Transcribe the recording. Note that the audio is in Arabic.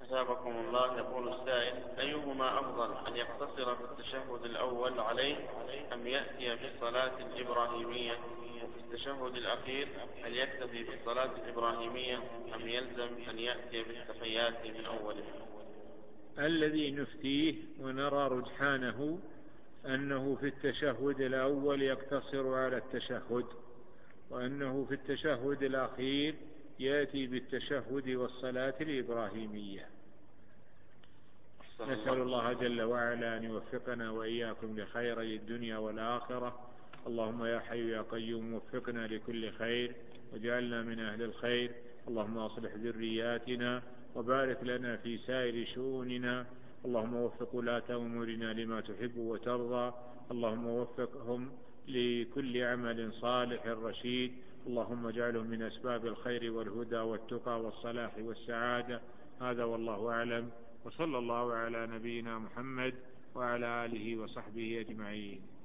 أثابكم الله. يقول السائل: أيهما أفضل، أن يقتصر في التشهد الأول عليه أم يأتي بالصلاة الإبراهيمية؟ وفي التشهد الأخير هل يكتفي بالصلاة الإبراهيمية أم يلزم أن يأتي بالتحيات من أوله؟ الذي نفتيه ونرى رجحانه أنه في التشهد الأول يقتصر على التشهد، وأنه في التشهد الأخير يأتي بالتشهد والصلاة الإبراهيمية. نسأل الله جل وعلا أن يوفقنا وإياكم لخيري الدنيا والآخرة. اللهم يا حي يا قيوم وفقنا لكل خير واجعلنا من أهل الخير. اللهم أصلح ذرياتنا وبارك لنا في سائر شؤوننا. اللهم وفق ولاة أمورنا لما تحب وترضى. اللهم وفقهم لكل عمل صالح رشيد. اللهم اجعلهم من أسباب الخير والهدى والتقى والصلاح والسعادة. هذا والله أعلم، وصلى الله على نبينا محمد وعلى آله وصحبه أجمعين.